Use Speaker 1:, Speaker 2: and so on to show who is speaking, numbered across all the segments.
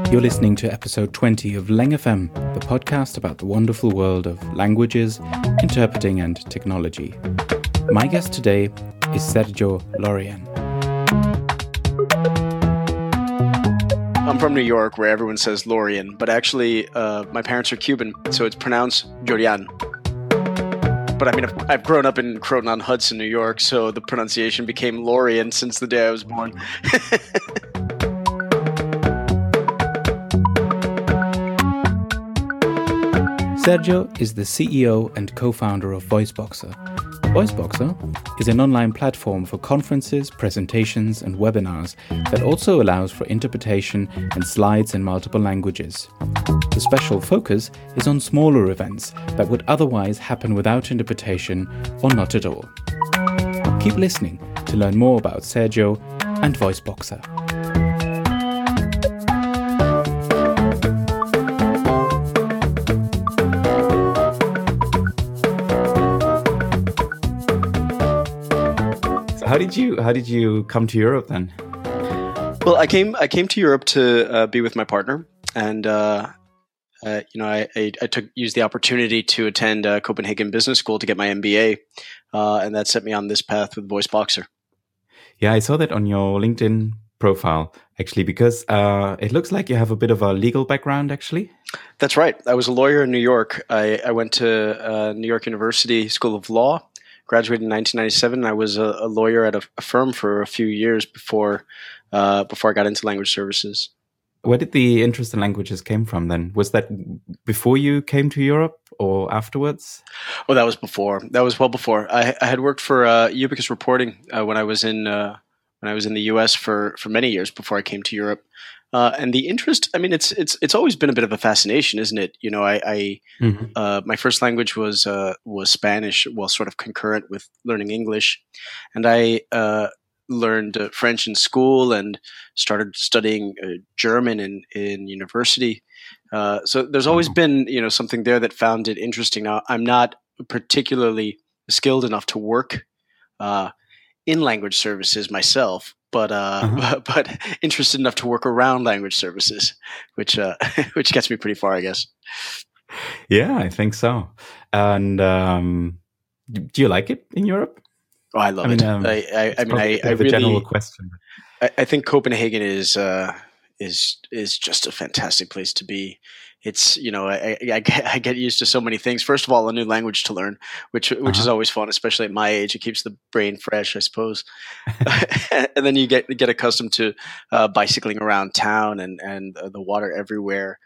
Speaker 1: You're listening to episode 20 of Leng FM, the podcast about the wonderful world of languages, interpreting and technology. My guest today is Sergio Lorien.
Speaker 2: I'm from New York, where everyone says Lorien, but actually my parents are Cuban, so it's pronounced Jorian. But I mean, I've grown up in Croton-on-Hudson, New York, so the pronunciation became Lorien since the day I was born.
Speaker 1: Sergio is the CEO and co-founder of VoiceBoxer. VoiceBoxer is an online platform for conferences, presentations, and webinars that also allows for interpretation and slides in multiple languages. The special focus is on smaller events that would otherwise happen without interpretation or not at all. Keep listening to learn more about Sergio and VoiceBoxer. How did you come to Europe then?
Speaker 2: Well, I came to Europe to be with my partner, and I used the opportunity to attend Copenhagen Business School to get my MBA, and that set me on this path with VoiceBoxer.
Speaker 1: Yeah, I saw that on your LinkedIn profile, actually, because it looks like you have a bit of a legal background, actually.
Speaker 2: That's right. I was a lawyer in New York. I went to New York University School of Law, graduated in 1997. I was a lawyer at a firm for a few years before I got into language services.
Speaker 1: Where did the interest in languages came from then? Was that before you came to Europe or afterwards?
Speaker 2: Oh, that was before. That was well before. I had worked for Ubicus Reporting when I was in the US for many years before I came to Europe. And the interest, I mean, it's always been a bit of a fascination, isn't it? You know, my first language was Spanish, well, sort of concurrent with learning English, and I learned French in school and started studying German in university. So there's always been, something there that found it interesting. Now, I'm not particularly skilled enough to work in language services myself, but interested enough to work around language services, which gets me pretty far, I guess.
Speaker 1: Yeah, I think so. And do you like it in Europe?
Speaker 2: Oh, I love it. I
Speaker 1: really, general question.
Speaker 2: I think Copenhagen is just a fantastic place to be. It's, I get used to so many things. First of all, a new language to learn, which is always fun, especially at my age. It keeps the brain fresh, I suppose. And then you get accustomed to bicycling around town and the water everywhere.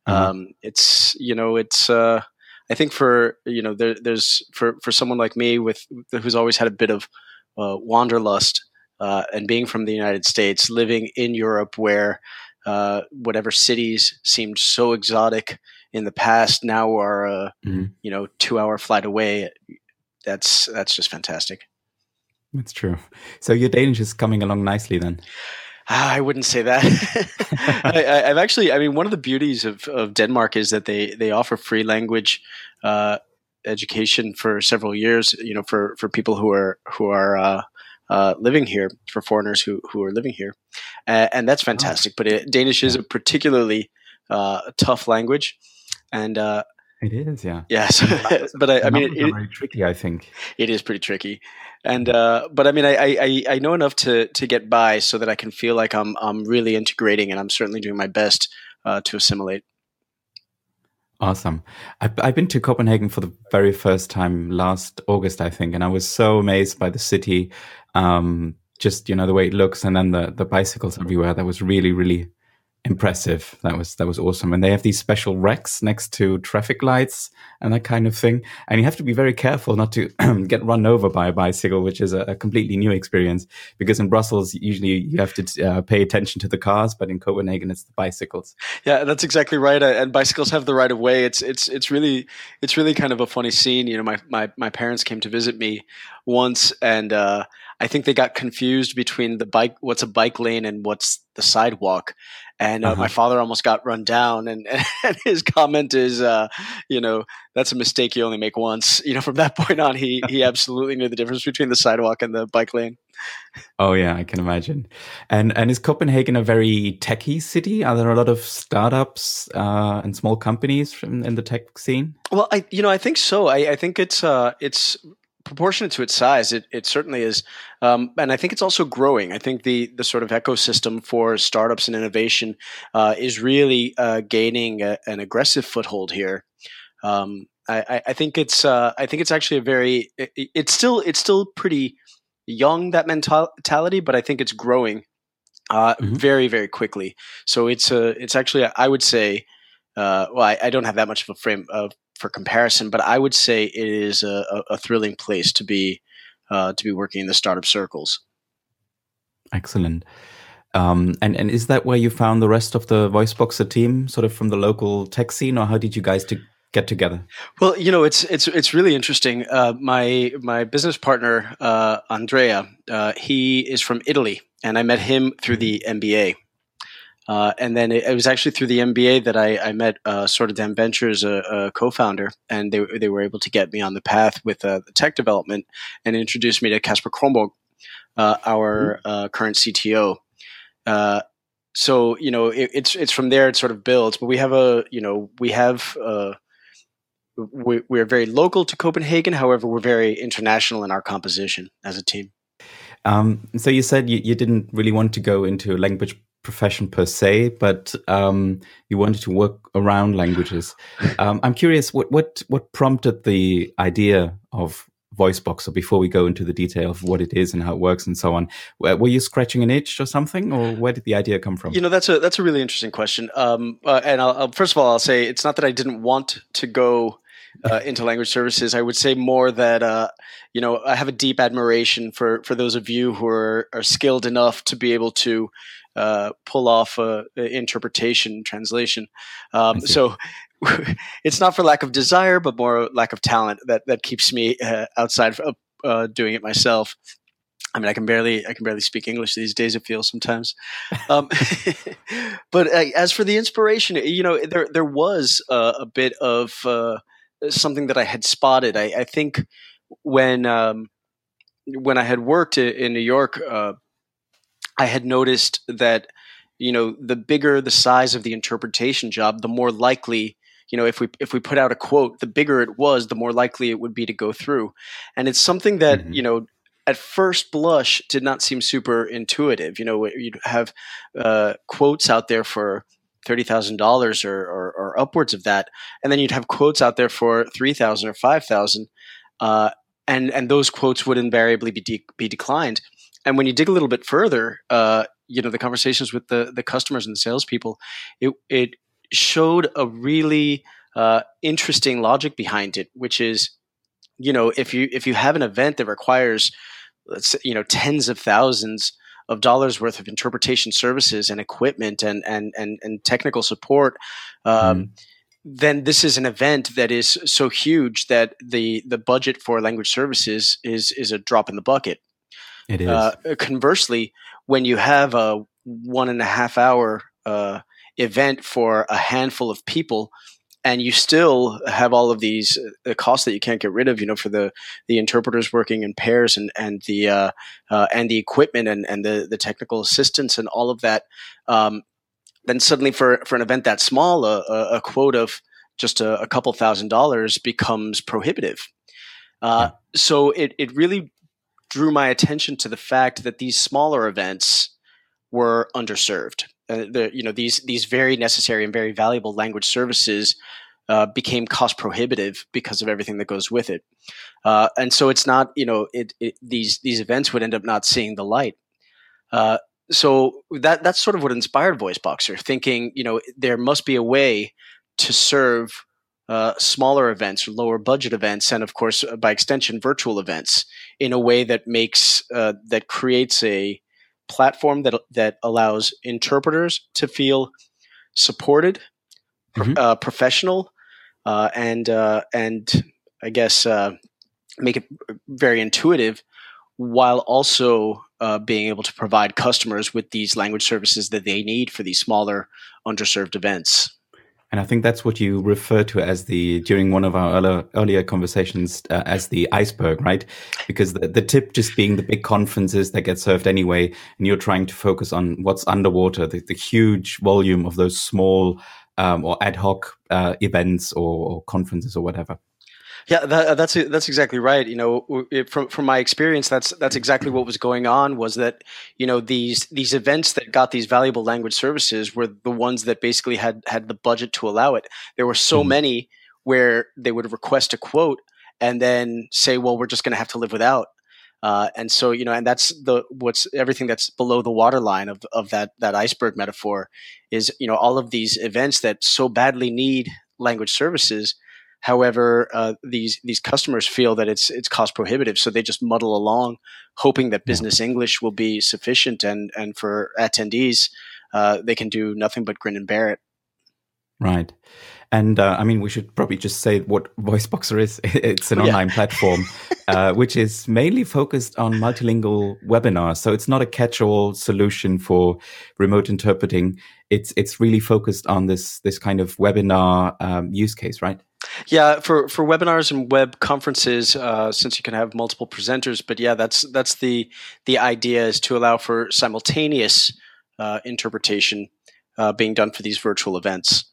Speaker 2: I think for someone like me who's always had a bit of wanderlust, and being from the United States, living in Europe where whatever cities seemed so exotic in the past now are 2-hour flight away. That's just fantastic.
Speaker 1: That's true. So your Danish is coming along nicely then.
Speaker 2: I wouldn't say that. I've actually, one of the beauties of Denmark is that they offer free language education for several years. For people who are living here, for foreigners who are living here, and that's fantastic. But Danish is a particularly tough language, and
Speaker 1: it is, yeah.
Speaker 2: Yes, but it's
Speaker 1: very tricky. I think
Speaker 2: it is pretty tricky, and but I know enough to get by so that I can feel like I'm really integrating, and I'm certainly doing my best to assimilate.
Speaker 1: Awesome. I've been to Copenhagen for the very first time last August, I think, and I was so amazed by the city, just the way it looks, and then the bicycles everywhere. That was really, really impressive. That was awesome. And they have these special racks next to traffic lights and that kind of thing. And you have to be very careful not to get run over by a bicycle, which is a completely new experience. Because in Brussels, usually you have to pay attention to the cars, but in Copenhagen, it's the bicycles.
Speaker 2: Yeah, that's exactly right. And bicycles have the right of way. It's really kind of a funny scene. My parents came to visit me once, and I think they got confused between what's a bike lane and what's the sidewalk. and my
Speaker 1: Uh-huh.
Speaker 2: father almost got run down. And his comment is, that's a mistake you only make once. From that point on, he absolutely knew the difference between the sidewalk and the bike lane.
Speaker 1: Oh yeah, I can imagine. And is Copenhagen a very techy city? Are there a lot of startups and small companies in the tech scene?
Speaker 2: Well, I think so. I think it's proportionate to its size. It certainly is, and I think it's also growing. I think the sort of ecosystem for startups and innovation is really gaining an aggressive foothold here. I think it's actually a very it's still pretty young, that mentality, but I think it's growing
Speaker 1: Hmm.
Speaker 2: very, very quickly. So it's actually, I would say, well, I don't have that much of a frame for comparison, but I would say it is a thrilling place to be working in the startup circles.
Speaker 1: Excellent. And is that where you found the rest of the Voiceboxer team, sort of from the local tech scene, or how did you guys get together?
Speaker 2: Well, it's really interesting. My business partner Andrea, he is from Italy, and I met him through
Speaker 1: Mhm.
Speaker 2: the MBA. And then it was actually through the MBA that I met Sort of Dam Ventures, a co-founder, and they were able to get me on the path with the tech development and introduce me to Casper Kronborg, our current CTO. Uh, so it's from there it sort of builds. But we have we're very local to Copenhagen. However, we're very international in our composition as a team.
Speaker 1: So you said you didn't really want to go into a language profession per se, but you wanted to work around languages. I'm curious, what prompted the idea of VoiceBoxer before we go into the detail of what it is and how it works and so on? Were you scratching an itch or something, or where did the idea come from?
Speaker 2: That's a really interesting question. And first of all, I'll say it's not that I didn't want to go into language services. I would say more that I have a deep admiration for those of you who are skilled enough to be able to pull off interpretation, translation.
Speaker 1: I see.
Speaker 2: So it's not for lack of desire, but more lack of talent that keeps me outside of doing it myself. I mean, I can barely speak English these days. It feels sometimes. Um, but as for the inspiration, there was a bit of something that I had spotted. I think when when I had worked in New York, I had noticed that the bigger the size of the interpretation job, the more likely, if we put out a quote, the bigger it was, the more likely it would be to go through. And it's something that
Speaker 1: Hmm.
Speaker 2: at first blush did not seem super intuitive. You'd have quotes out there for $30,000 or upwards of that, and then you'd have quotes out there for 3,000 or 5,000, uh, and those quotes would invariably be declined. And when you dig a little bit further, the conversations with the customers and the salespeople, it showed a really interesting logic behind it, which is, if you have an event that requires, let's say, tens of thousands of dollars worth of interpretation services and equipment and technical support, um,
Speaker 1: Mm.
Speaker 2: then this is an event that is so huge that the budget for language services is a drop in the bucket.
Speaker 1: It is.
Speaker 2: Conversely, when you have a 1.5 hour event for a handful of people, and you still have all of these costs that you can't get rid of, for the interpreters working in pairs and the equipment and the technical assistance and all of that, then suddenly for an event that small, a quote of just a couple $1,000s becomes prohibitive.
Speaker 1: Yeah.
Speaker 2: So it really drew my attention to the fact that these smaller events were underserved. These very necessary and very valuable language services became cost prohibitive because of everything that goes with it. And so it's not, these events would end up not seeing the light. So that's sort of what inspired VoiceBoxer, thinking, there must be a way to serve smaller events or lower budget events, and of course, by extension, virtual events, in a way that that creates a platform that allows interpreters to feel supported,
Speaker 1: Hmm.
Speaker 2: professional, and I guess make it very intuitive, while also being able to provide customers with these language services that they need for these smaller, underserved events.
Speaker 1: And I think that's what you refer to as during one of our earlier conversations, as the iceberg, right? Because the tip just being the big conferences that get served anyway, and you're trying to focus on what's underwater, the huge volume of those small or ad hoc events or conferences or whatever.
Speaker 2: Yeah, that's exactly right. From my experience, that's exactly what was going on. Was that these events that got these valuable language services were the ones that basically had the budget to allow it. There were so many where they would request a quote and then say, "Well, we're just going to have to live without." And so and that's what's everything that's below the waterline of that iceberg metaphor is all of these events that so badly need language services. However, these customers feel that it's cost prohibitive, so they just muddle along, hoping that business English will be sufficient, and for attendees, they can do nothing but grin and bear it.
Speaker 1: Right. And I mean, we should probably just say what VoiceBoxer is. It's an online platform which is mainly focused on multilingual webinars. So it's not a catch-all solution for remote interpreting. It's really focused on this kind of webinar use case, right?
Speaker 2: Yeah, for webinars and web conferences, since you can have multiple presenters. But yeah, that's the idea, is to allow for simultaneous interpretation being done for these virtual events.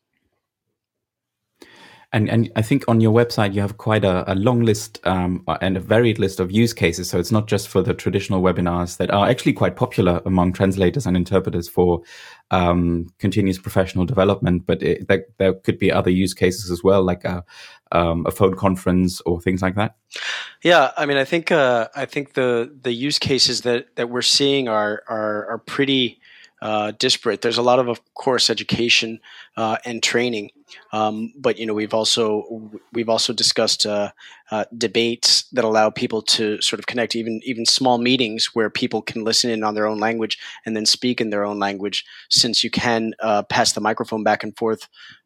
Speaker 1: And I think on your website, you have quite a long list and a varied list of use cases. So it's not just for the traditional webinars that are actually quite popular among translators and interpreters for continuous professional development, but there could be other use cases as well, like a phone conference or things like that.
Speaker 2: Yeah, I mean, I think the use cases that we're seeing are pretty disparate. There's a lot of course, education and training, but we've also discussed debates that allow people to sort of connect, even small meetings where people can listen in on their own language and then speak in their own language. Since you can pass the microphone back and forth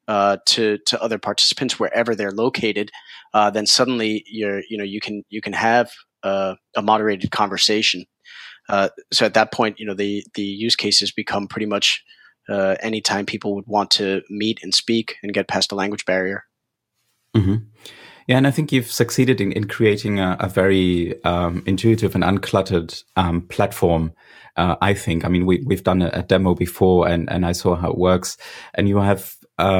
Speaker 2: to other participants wherever they're located, then suddenly you can have a moderated conversation. So at that point, the use cases become pretty much anytime people would want to meet and speak and get past the language barrier.
Speaker 1: Mm-hmm. Yeah, and I think you've succeeded in creating a very intuitive and uncluttered platform. I think. I mean, we've done a demo before, and I saw how it works. And you have,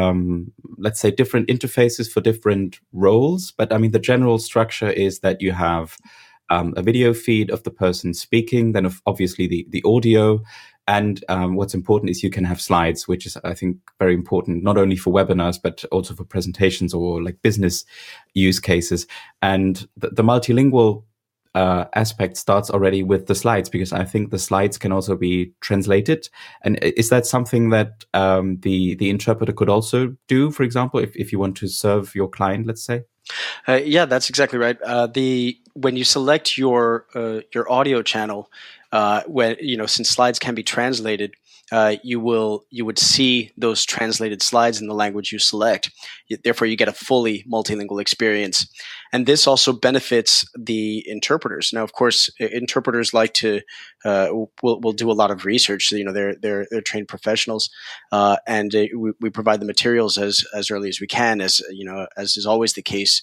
Speaker 1: let's say, different interfaces for different roles. But I mean, the general structure is that you have a video feed of the person speaking, then obviously the audio. And what's important is you can have slides, which is, I think, very important, not only for webinars, but also for presentations or like business use cases. And the multilingual aspect starts already with the slides, because I think the slides can also be translated. And is that something that the interpreter could also do, for example, if you want to serve your client, let's say?
Speaker 2: Yeah, that's exactly right. When you select your audio channel, since slides can be translated, you would see those translated slides in the language you select. Therefore, you get a fully multilingual experience, and this also benefits the interpreters. Now, of course, interpreters like to will do a lot of research. So, they're trained professionals, and we provide the materials as early as we can, as is always the case.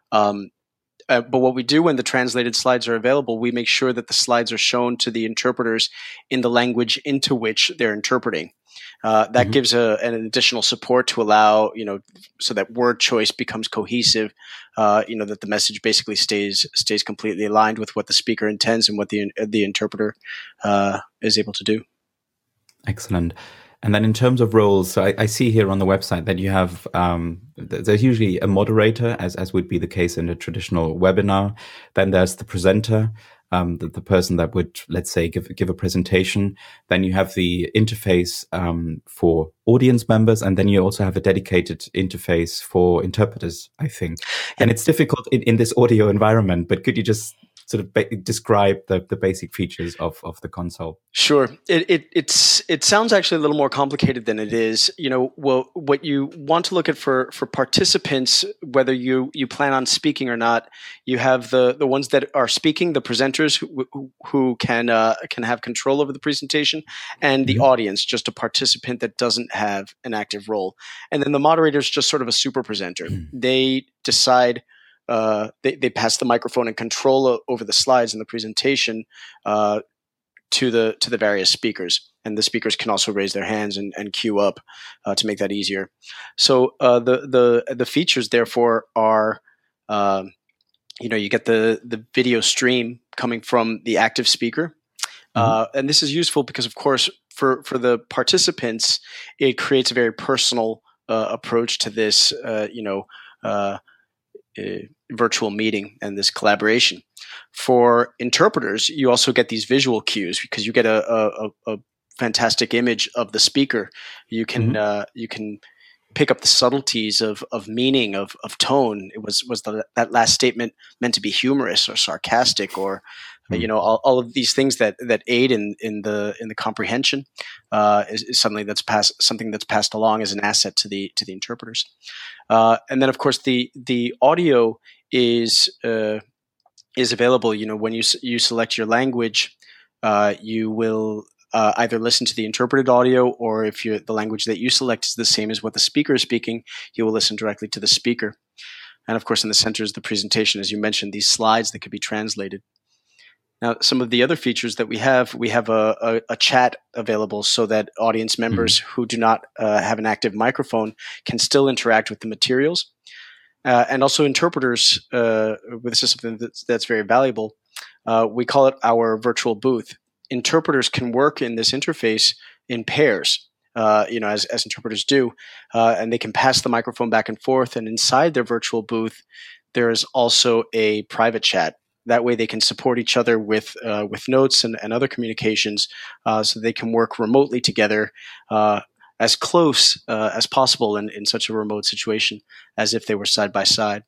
Speaker 2: But what we do when the translated slides are available, we make sure that the slides are shown to the interpreters in the language into which they're interpreting. That gives an additional support to allow, so that word choice becomes cohesive, that the message basically stays completely aligned with what the speaker intends and what the interpreter is able to do.
Speaker 1: Excellent. And then in terms of roles, so I see here on the website that you have, there's usually a moderator, as would be the case in a traditional webinar. Then there's the presenter, the person that would, let's say, give a presentation. Then you have the interface for audience members, and then you also have a dedicated interface for interpreters, I think. And it's difficult in this audio environment, but could you just sort of describe the basic features of the console?
Speaker 2: Sure. It sounds actually a little more complicated than it is. Well, what you want to look at for participants, whether you plan on speaking or not, you have the ones that are speaking, the presenters who can have control over the presentation, and the audience, just a participant that doesn't have an active role. And then the moderator is just sort of a super presenter. They decide. They pass the microphone and control over the slides and the presentation to the various speakers, and the speakers can also raise their hands and queue up to make that easier. So the features therefore are you get the video stream coming from the active speaker, and this is useful because of course for the participants it creates a very personal approach to this virtual meeting and this collaboration. For interpreters, you also get these visual cues because you get a fantastic image of the speaker. You can pick up the subtleties of meaning, of tone. Was that last statement meant to be humorous or sarcastic, or all of these things that aid in the comprehension is something that's passed along as an asset to the interpreters. And then of course the audio is available. When you select your language, you will either listen to the interpreted audio, or if the language that you select is the same as what the speaker is speaking, you will listen directly to the speaker. And of course, in the center is the presentation, as you mentioned, these slides that could be translated. Now, some of the other features that we have a chat available so that audience members who do not have an active microphone can still interact with the materials. And also interpreters, this is something that's very valuable. We call it our virtual booth. Interpreters can work in this interface in pairs, as interpreters do, and they can pass the microphone back and forth. And inside their virtual booth, there is also a private chat. That way they can support each other with notes and other communications, so they can work remotely together as close as possible in such a remote situation as if they were side by side.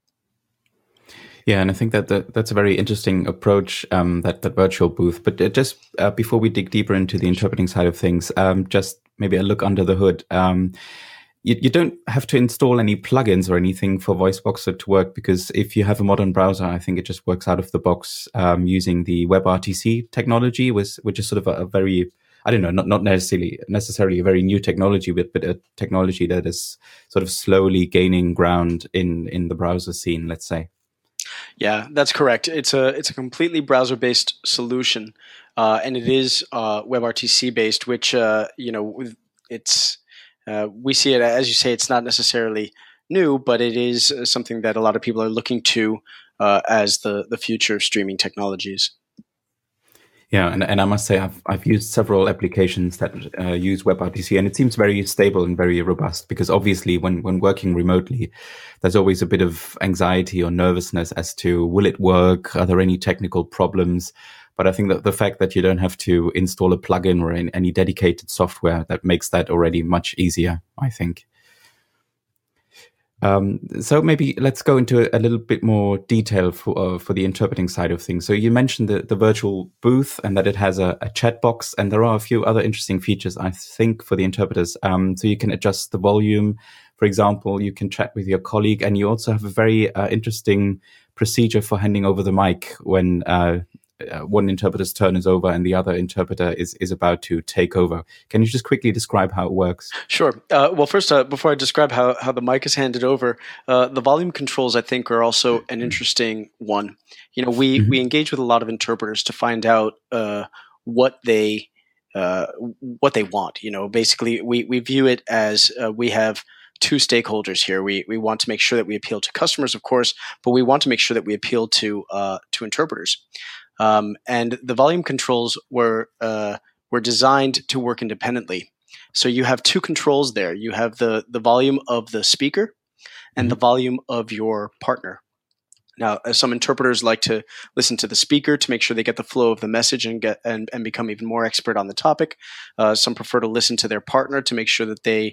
Speaker 1: Yeah, and I think that's a very interesting approach, that virtual booth. But just before we dig deeper into the interpreting side of things, just maybe a look under the hood. You don't have to install any plugins or anything for VoiceBoxer to work, because if you have a modern browser, I think it just works out of the box using the WebRTC technology, which is sort of a very, I don't know, not necessarily a very new technology, but a technology that is sort of slowly gaining ground in the browser scene, let's say.
Speaker 2: Yeah, that's correct. It's a completely browser-based solution, and it is WebRTC based, which it's. We see it, as you say, it's not necessarily new, but it is something that a lot of people are looking to as the future of streaming technologies.
Speaker 1: Yeah, and I must say I've used several applications that use WebRTC, and it seems very stable and very robust, because obviously when working remotely, there's always a bit of anxiety or nervousness as to, will it work? Are there any technical problems? But I think that the fact that you don't have to install a plugin or any dedicated software, that makes that already much easier, I think. So maybe let's go into a little bit more detail for the interpreting side of things. So you mentioned the virtual booth and that it has a chat box, and there are a few other interesting features, I think, for the interpreters. So you can adjust the volume. For example, you can chat with your colleague, and you also have a very interesting procedure for handing over the mic when one interpreter's turn is over and the other interpreter is about to take over. Can you just quickly describe how it works?
Speaker 2: Sure. Well, first, before I describe how the mic is handed over, the volume controls, I think, are also an interesting one. We engage with a lot of interpreters to find out what they want. Basically, we view it as we have two stakeholders here. We want to make sure that we appeal to customers, of course, but we want to make sure that we appeal to interpreters. And the volume controls were designed to work independently. So you have two controls there. You have the volume of the speaker and the volume of your partner. Now, some interpreters like to listen to the speaker to make sure they get the flow of the message and become even more expert on the topic. Some prefer to listen to their partner to make sure that they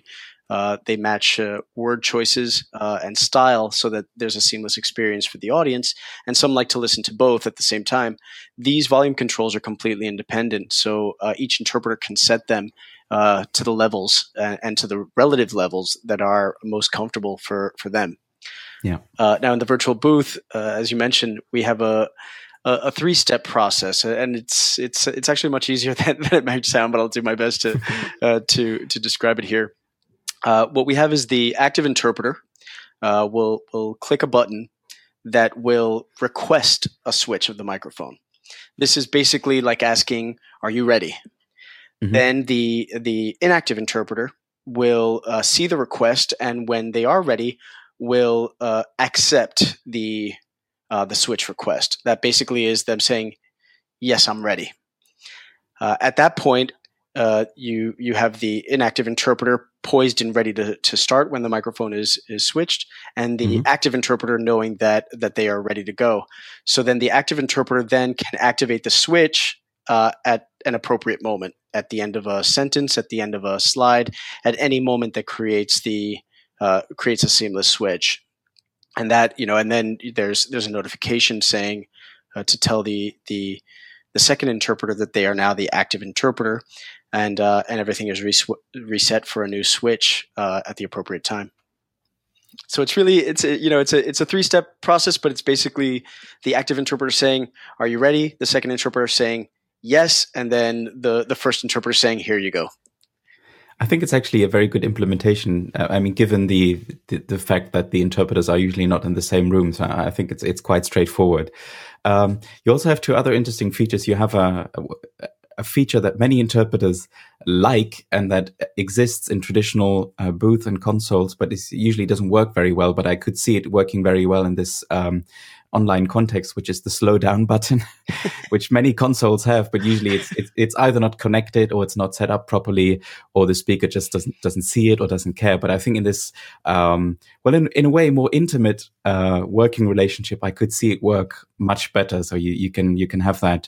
Speaker 2: They match word choices and style so that there's a seamless experience for the audience. And some like to listen to both at the same time. These volume controls are completely independent, so each interpreter can set them to the levels and to the relative levels that are most comfortable for them.
Speaker 1: Yeah.
Speaker 2: Now in the virtual booth, as you mentioned, we have a 3-step process, and it's actually much easier than it might sound, but I'll do my best to describe it here. What we have is the active interpreter will click a button that will request a switch of the microphone. This is basically like asking, "Are you ready?" Mm-hmm. Then the inactive interpreter will see the request, and when they are ready, will accept the switch request. That basically is them saying, "Yes, I'm ready." At that point, you have the inactive interpreter poised and ready to start when the microphone is switched, and the active interpreter knowing that they are ready to go. So then the active interpreter then can activate the switch at an appropriate moment, at the end of a sentence, at the end of a slide, at any moment that creates a seamless switch. And that, and then there's a notification saying to tell the second interpreter that they are now the active interpreter, and everything is reset for a new switch at the appropriate time. So it's really it's a 3-step process, but it's basically the active interpreter saying, "Are you ready?" The second interpreter saying, "Yes," and then the first interpreter saying, "Here you go."
Speaker 1: I think it's actually a very good implementation. Given the fact that the interpreters are usually not in the same room, so I think it's quite straightforward. You also have 2 other interesting features. You have a feature that many interpreters like and that exists in traditional booth and consoles, but it usually doesn't work very well. But I could see it working very well in this online context, which is the slow down button, which many consoles have, but usually it's either not connected or it's not set up properly, or the speaker just doesn't see it or doesn't care. But I think in this, in a way, more intimate working relationship, I could see it work much better. So you can have that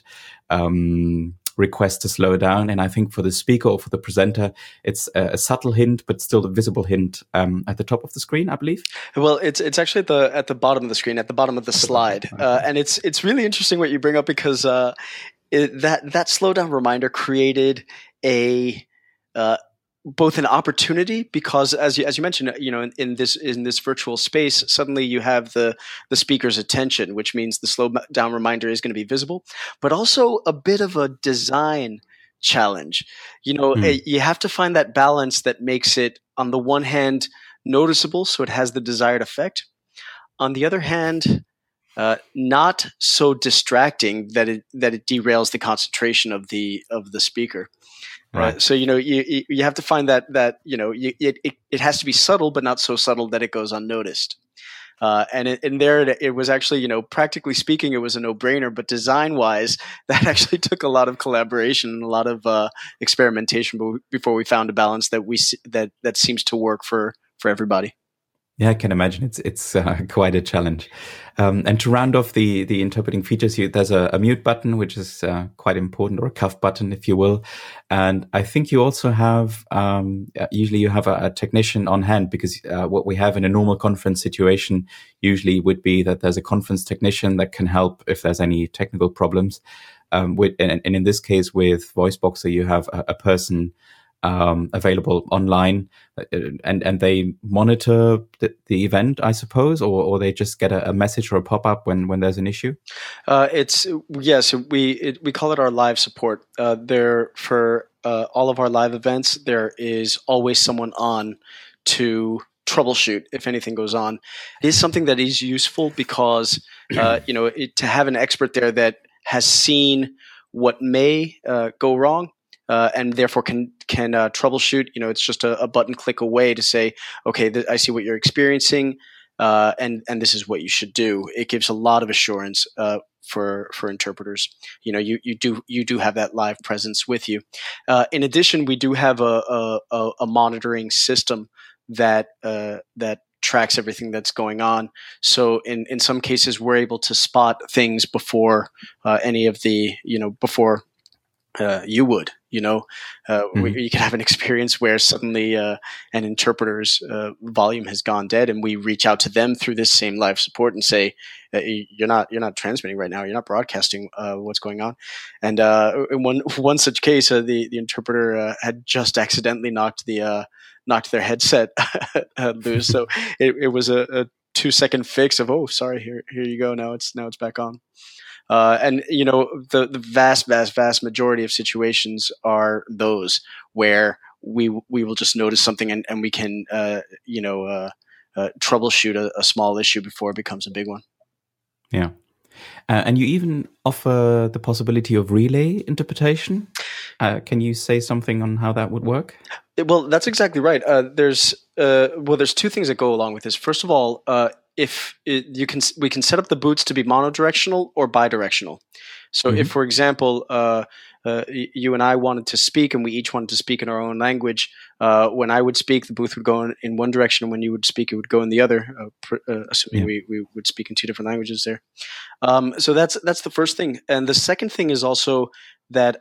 Speaker 1: request to slow down. And I think for the speaker or for the presenter, it's a subtle hint, but still a visible hint at the top of the screen, I believe.
Speaker 2: Well, it's actually at the bottom of the screen, at the bottom of the slide. And it's really interesting what you bring up, because that slowdown reminder created a both an opportunity, because as you mentioned, in this virtual space, suddenly you have the speaker's attention, which means the slow down reminder is going to be visible, but also a bit of a design challenge. You have to find that balance that makes it, on the one hand, noticeable, so it has the desired effect. On the other hand, not so distracting that it derails the concentration of the speaker. Right. So you have to find that it has to be subtle, but not so subtle that it goes unnoticed. And it was actually, practically speaking, it was a no-brainer. But design-wise, that actually took a lot of collaboration and a lot of experimentation before we found a balance that seems to work for everybody.
Speaker 1: Yeah, I can imagine it's quite a challenge. And to round off the interpreting features, there's a mute button, which is quite important, or a cuff button, if you will. And I think you also have, usually you have a technician on hand, because what we have in a normal conference situation usually would be that there's a conference technician that can help if there's any technical problems. And in this case, with VoiceBoxer, you have a person available online, and they monitor the event, I suppose, or they just get a message or a pop-up when there's an issue?
Speaker 2: We call it our live support. There, for all of our live events, there is always someone on to troubleshoot if anything goes on. It is something that is useful because to have an expert there that has seen what may go wrong, and therefore can troubleshoot. It's just a button click away to say, okay, I see what you're experiencing, and this is what you should do. It gives a lot of assurance for interpreters. You do have that live presence with you. In addition, we do have a monitoring system that tracks everything that's going on. So in some cases, we're able to spot things before any of the before you would. You can have an experience where suddenly an interpreter's volume has gone dead, and we reach out to them through this same live support and say, you're not transmitting right now, you're not broadcasting, what's going on. And in one such case, the interpreter had just accidentally knocked their headset loose. So it was a 2-second fix of, oh, sorry, here you go, now it's back on. And the vast majority of situations are those where we will just notice something and we can troubleshoot a small issue before it becomes a big one.
Speaker 1: Yeah. And you even offer the possibility of relay interpretation. Can you say something on how that would work?
Speaker 2: Well, that's exactly right. There's 2 things that go along with this. First of all, we can set up the boots to be monodirectional or bidirectional. So if, for example, you and I wanted to speak, and we each wanted to speak in our own language, when I would speak, the booth would go in one direction, and when you would speak, it would go in the other, assuming we would speak in 2 different languages there. So that's the first thing. And the second thing is also that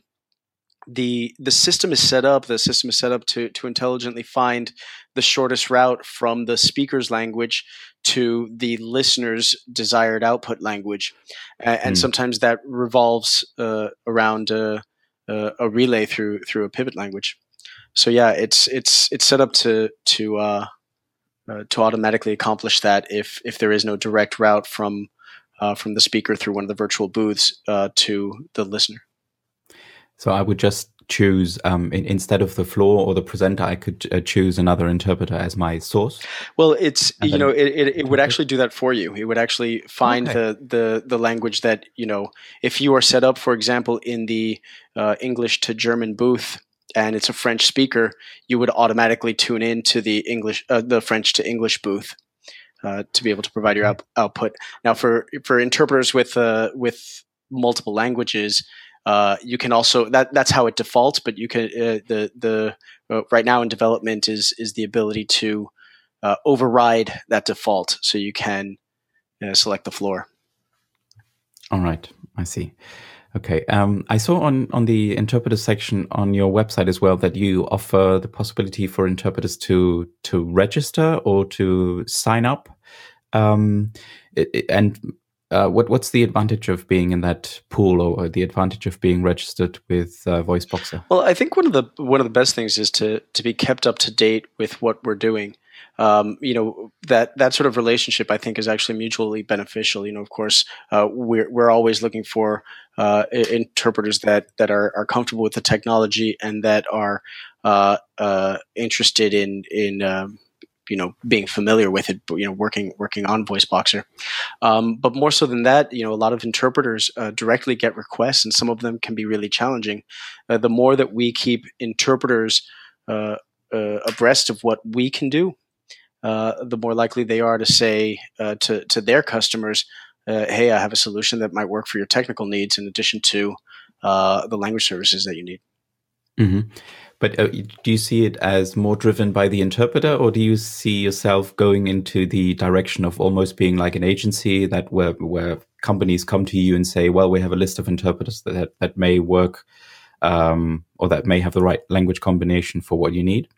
Speaker 2: the system is set up to intelligently find the shortest route from the speaker's language to the listener's desired output language, and sometimes that revolves around a relay through a pivot language. So yeah, it's set up to automatically accomplish that if there is no direct route from the speaker through one of the virtual booths to the listener.
Speaker 1: So I would just choose, instead of the floor or the presenter, I could choose another interpreter as my source.
Speaker 2: Well, it's, it would actually do that for you. It would actually find the language that, if you are set up, for example, in the English to German booth, and it's a French speaker, you would automatically tune in to the French to English booth to be able to provide your output. Now, for interpreters with multiple languages, you can also that's how it defaults, but you can right now in development is the ability to override that default, so you can select the floor.
Speaker 1: All right, I see. Okay, I saw on the interpreter section on your website as well that you offer the possibility for interpreters to register or to sign up, what's the advantage of being in that pool, or the advantage of being registered with VoiceBoxer?
Speaker 2: Well, I think one of the best things is to be kept up to date with what we're doing. That sort of relationship, I think, is actually mutually beneficial. Of course, we're always looking for interpreters that are comfortable with the technology and that are interested in being familiar with it, working on VoiceBoxer. But more so than that, a lot of interpreters directly get requests, and some of them can be really challenging. The more that we keep interpreters abreast of what we can do, the more likely they are to say to their customers, hey, I have a solution that might work for your technical needs in addition to the language services that you need.
Speaker 1: Mm-hmm. But do you see it as more driven by the interpreter, or do you see yourself going into the direction of almost being like an agency that where companies come to you and say, well, we have a list of interpreters that may work, or that may have the right language combination for what you need?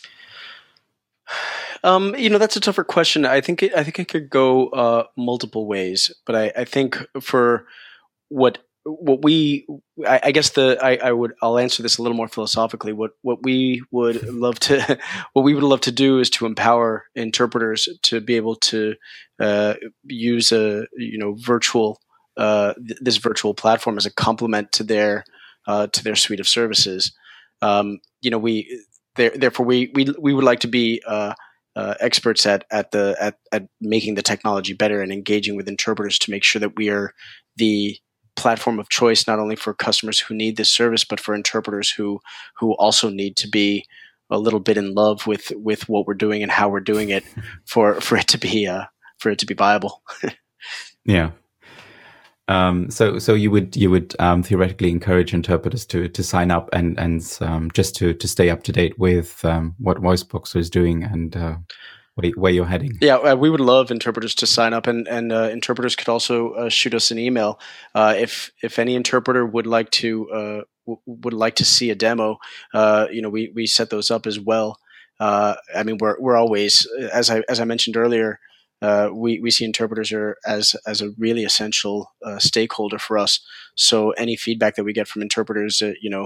Speaker 2: That's a tougher question. I think it could go multiple ways, but I think for what I guess I'll answer this a little more philosophically. What we would love to do is to empower interpreters to be able to use this virtual platform as a complement to their suite of services. Therefore we would like to be experts at making the technology better and engaging with interpreters to make sure that we are the platform of choice, not only for customers who need this service, but for interpreters who also need to be a little bit in love with what we're doing and how we're doing it for it to be viable.
Speaker 1: Yeah. So you would theoretically encourage interpreters to sign up and just to stay up to date with what VoiceBoxer is doing and where you're heading.
Speaker 2: Yeah, we would love interpreters to sign up, and interpreters could also shoot us an email if any interpreter would like to would like to see a demo, we set those up as well. I mean, we're always, as I mentioned earlier, we see interpreters as a really essential stakeholder for us. So any feedback that we get from interpreters,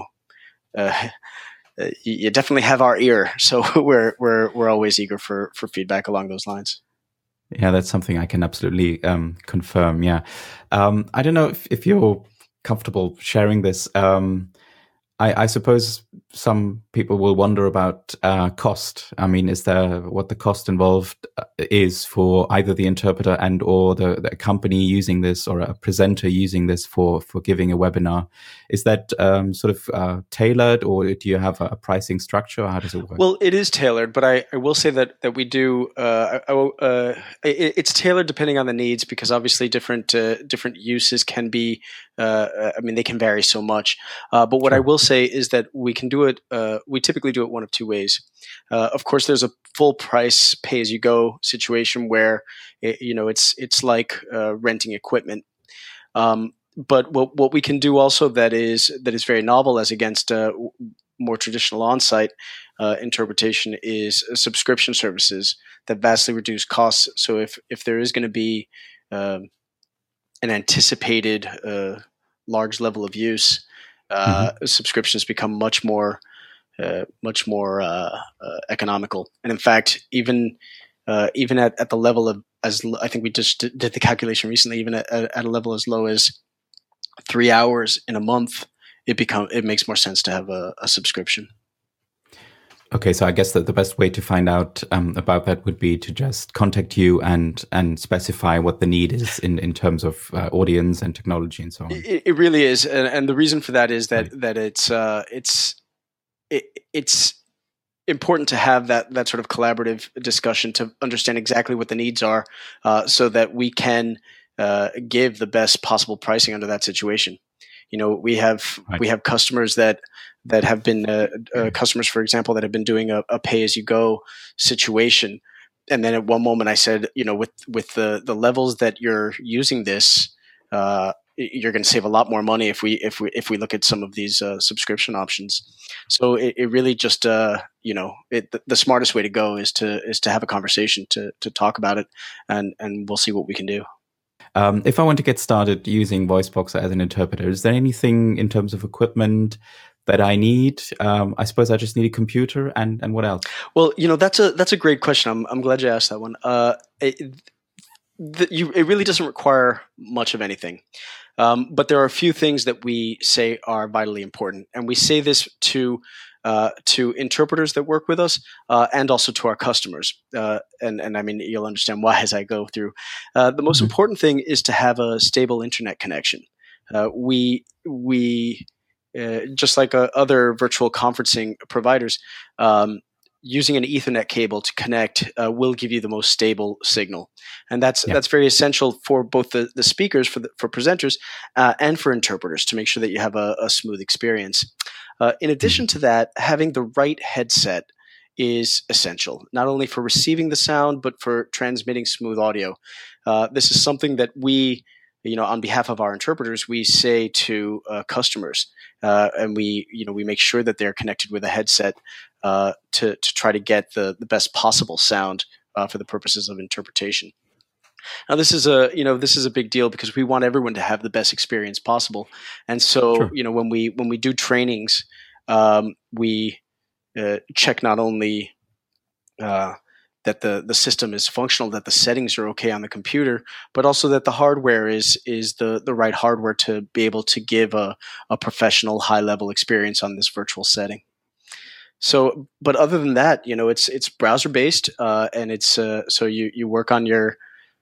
Speaker 2: you definitely have our ear. So we're always eager for feedback along those lines.
Speaker 1: Yeah, that's something I can absolutely confirm. Yeah. I don't know if you're comfortable sharing this. I suppose some people will wonder about cost. I mean, is there what the cost involved is for either the interpreter and or the company using this, or a presenter using this for giving a webinar? Is that sort of tailored, or do you have a pricing structure? Or how does it work?
Speaker 2: Well, it is tailored, but I will say that we do. It's tailored depending on the needs, because obviously different uses can be. They can vary so much. But what I will say is that we can do it. We typically do it one of two ways. Of course, there's a full price, pay as you go situation where it's like renting equipment. But what we can do also that is very novel as against more traditional on-site interpretation is subscription services that vastly reduce costs. So if there is going to be an anticipated large level of use, subscriptions become much more economical. And in fact, even at the level of, as I think we just did the calculation recently, even at a level as low as 3 hours in a month, it makes more sense to have a subscription.
Speaker 1: Okay, so I guess that the best way to find out about that would be to just contact you and specify what the need is in terms of audience and technology and so on.
Speaker 2: It really is, and the reason for that is that it's important to have that sort of collaborative discussion to understand exactly what the needs are, so that we can give the best possible pricing under that situation. We have customers that have been customers, for example, that have been doing a pay as you go situation, and then at one moment I said, with the levels that you're using this, you're going to save a lot more money if we look at some of these subscription options. So it really just the smartest way to go is to have a conversation to talk about it, and we'll see what we can do.
Speaker 1: If I want to get started using VoiceBoxer as an interpreter, is there anything in terms of equipment that I need? I suppose I just need a computer, and what else?
Speaker 2: Well, that's a great question. I'm glad you asked that one. It really doesn't require much of anything, but there are a few things that we say are vitally important, and we say this to interpreters that work with us, and also to our customers. And I mean, you'll understand why as I go through. The most important thing is to have a stable internet connection. We just like other virtual conferencing providers, using an Ethernet cable to connect will give you the most stable signal, and that's very essential for both the speakers, for presenters, and for interpreters, to make sure that you have a smooth experience. In addition to that, having the right headset is essential, not only for receiving the sound, but for transmitting smooth audio. This is something that we, on behalf of our interpreters, we say to customers, and we make sure that they're connected with a headset to try to get the best possible sound for the purposes of interpretation. Now, this is a big deal because we want everyone to have the best experience possible, and so when we do trainings, we check not only that the system is functional, that the settings are okay on the computer, but also that the hardware is the right hardware to be able to give a professional, high level experience on this virtual setting. So, but other than that, it's browser based, and it's so you work on your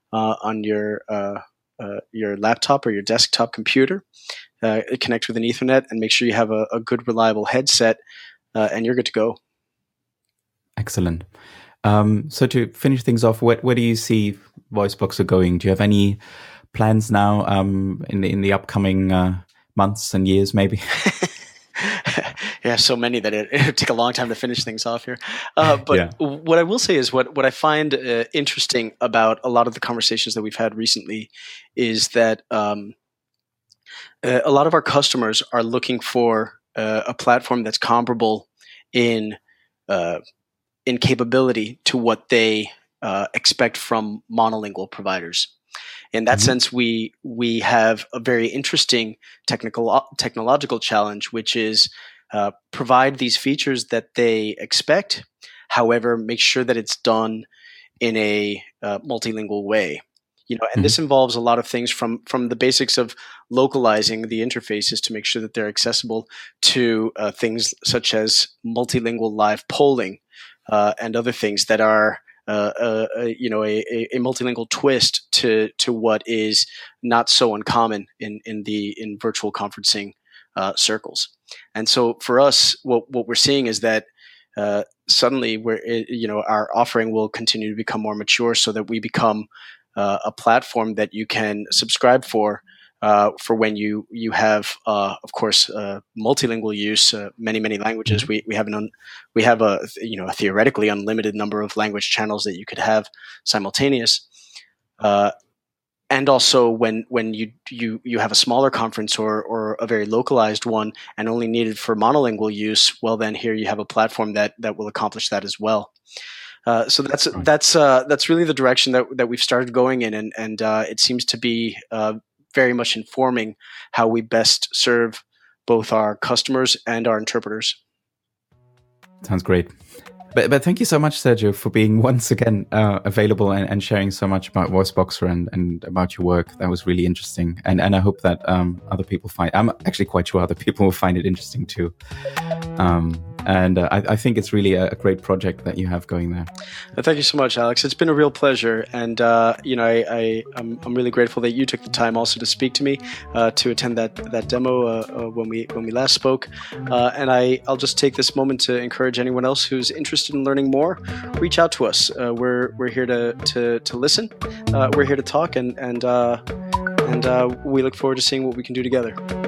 Speaker 2: laptop or your desktop computer, connect with an Ethernet, and make sure you have a good, reliable headset, and you're good to go.
Speaker 1: Excellent. So to finish things off, where do you see VoiceBoxer going? Do you have any plans now in the upcoming months and years, maybe?
Speaker 2: Yeah, so many that it would take a long time to finish things off here. But what I will say is what I find interesting about a lot of the conversations that we've had recently is that a lot of our customers are looking for a platform that's comparable in capability to what they expect from monolingual providers. In that sense, we have a very interesting technological challenge, which is provide these features that they expect. However, make sure that it's done in a multilingual way. And this involves a lot of things from the basics of localizing the interfaces to make sure that they're accessible to things such as multilingual live polling and other things that are a multilingual twist to what is not so uncommon in virtual conferencing circles. And so for us, what we're seeing is that suddenly our offering will continue to become more mature, so that we become a platform that you can subscribe for when you have, of course, multilingual use, many languages. We have a theoretically unlimited number of language channels that you could have simultaneous. And also, when you have a smaller conference or a very localized one and only needed for monolingual use, well, then here you have a platform that will accomplish that as well. So that's really the direction that we've started going in, and it seems to be very much informing how we best serve both our customers and our interpreters.
Speaker 1: Sounds great. But thank you so much, Sergio, for being once again available and sharing so much about VoiceBoxer and about your work. That was really interesting. And I hope that other people I'm actually quite sure other people will find it interesting too. And I think it's really a great project that you have going there.
Speaker 2: Thank you so much, Alex. It's been a real pleasure. And, I'm really grateful that you took the time also to speak to me, to attend that demo when we last spoke. And I'll just take this moment to encourage anyone else who's interested in learning more, reach out to us. We're here to listen. We're here to talk, and we look forward to seeing what we can do together.